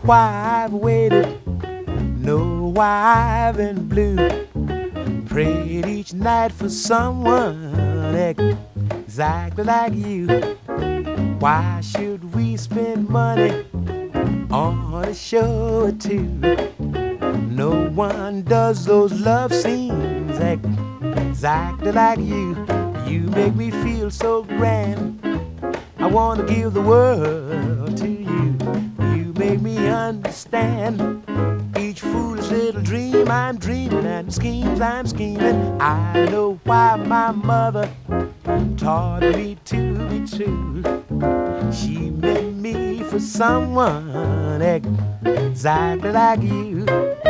why I've waited, know why I've been blue. Prayed each night for someone exactly like you. Why should we spend money on a show or two? No one does those love scenes exactly like you. You make me feel so grand, I want to give the world to you. You make me understand each foolish little dream I'm dreaming and schemes I'm scheming. I know why my mother taught me to be true. She made me for someone exactly like you.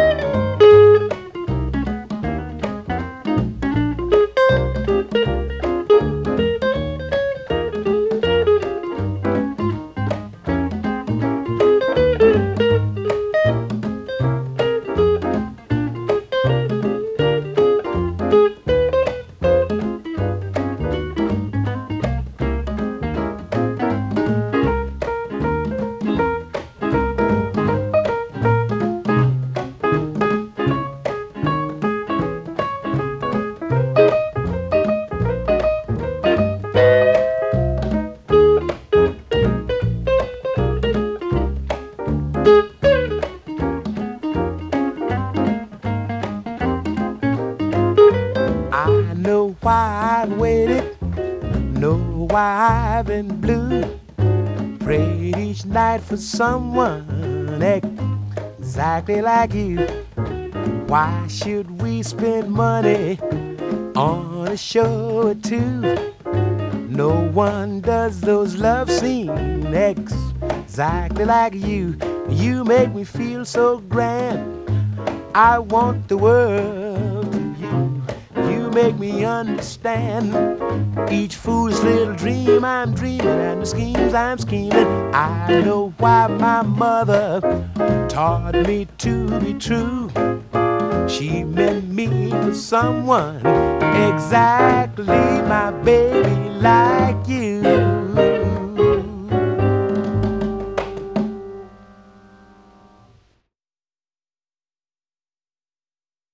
I know why I've waited, know why I've been blue. Prayed each night for someone exactly like you. Why should we spend money on a show or two? No one does those love scenes exactly like you. You make me feel so grand, I want the world to you. You make me understand each foolish little dream I'm dreaming and the schemes I'm scheming. I know why my mother taught me to be true. She meant me for someone exactly my baby like you.